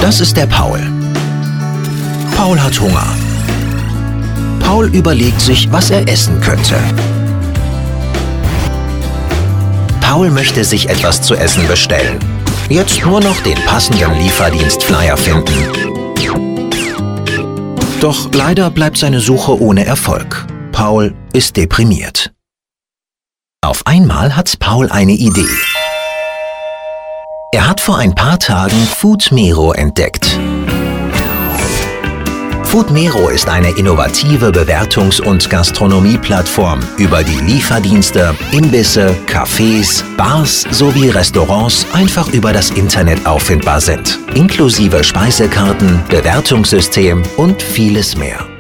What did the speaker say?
Das ist der Paul. Paul hat Hunger. Paul überlegt sich, was er essen könnte. Paul möchte sich etwas zu essen bestellen. Jetzt nur noch den passenden Lieferdienstflyer finden. Doch leider bleibt seine Suche ohne Erfolg. Paul ist deprimiert. Auf einmal hat Paul eine Idee. Er hat vor ein paar Tagen Foodmero entdeckt. Foodmero ist eine innovative Bewertungs- und Gastronomieplattform, über die Lieferdienste, Imbisse, Cafés, Bars sowie Restaurants einfach über das Internet auffindbar sind, inklusive Speisekarten, Bewertungssystem und vieles mehr.